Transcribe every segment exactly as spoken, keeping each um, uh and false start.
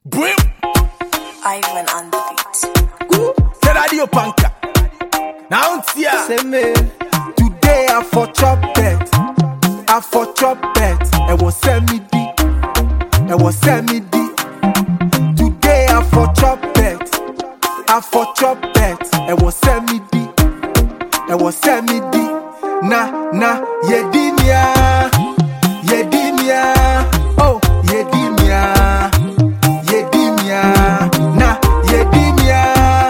Brim. Ivan on the beat. The radio panka. Now it's here. Say me. Today I for chop bet. I for chop bet. It was semi D. It was semi D. Today I for chop bet. I for chop bet. It was semi D. It was semi D. Na na yedinia. Yedinia. Oh yedinia. Yedinia. Na yedinia.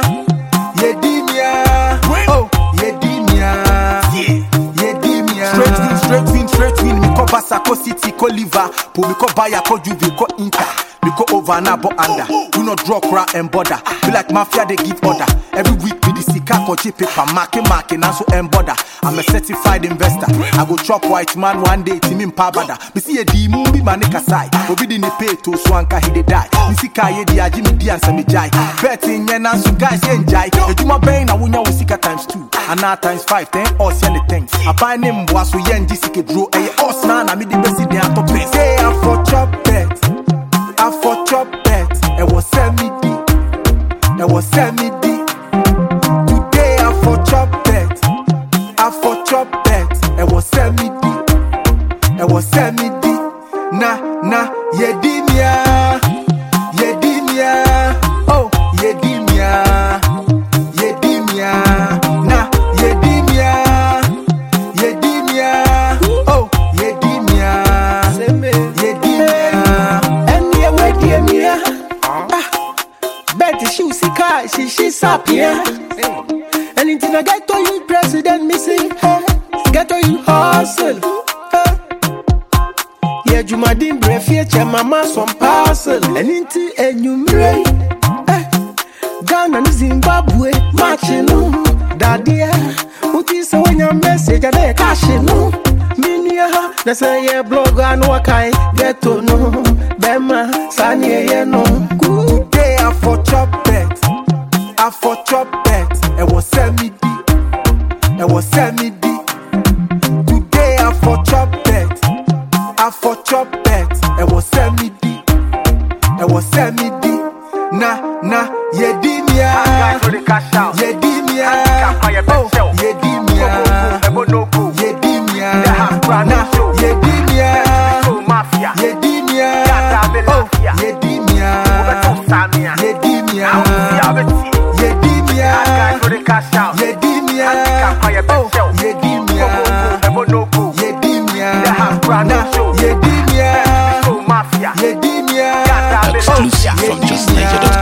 Yedinia. Oh yedinia. Yedinia. Straight win, straight win, straight win. Me ko Basa, ko City, ko Liverpool, me ko Bayer, ko Juve, ko Inter. Me go over na bo under. Do not draw crowd and border. Feel like mafia they give order. Every week me the sika ko cheap paper marking marking and so and border. I'm a certified investor. I go chop white man one day team in pabada. Me see a D movie man neka side. Obi di ne pay to swanka he dey die. Me see kaye di aji me di ansa me jai. Betting yen and so guys enjoy. Ejuma bang na wunya we sika times two. And now times five ten us yen the things. I buy name was so yen jisike draw. Eh us na na me the best in the top place. Say I for chop bet. I for chop bet, it was semi D, it was semi D. Today I for chop bet, I for chop bet, it was semi D, it was semi D. Na na yedinia, yedinia, oh yedinia, yedinia, na yedinia, yedinia, oh yedinia, yedinia. Betty she see car, she she sapia. Anything I get to you, president missing. Get to you hustle. Yeah, you my dim breath, mama some parcel. Anything and you mray. Ghana and Zimbabwe matching no. Daddy, what is when your message and they cashing no. Minia, that's a yeah blog and what I get to know. Bema, Sanya, no. Today I for chop bet, I for chop bet. It was semi D, it was semi D. Today I for chop bet, I for chop bet. It was semi D, it was semi D. Na na yedinia, yedinia, oh yedinia, yedinia, na yedinia, yedinia, oh yedinia, yedinia, yedinia, yedinia, oh yedinia, yedinia, na yedinia, yedinia, exclusive from just niger dot com.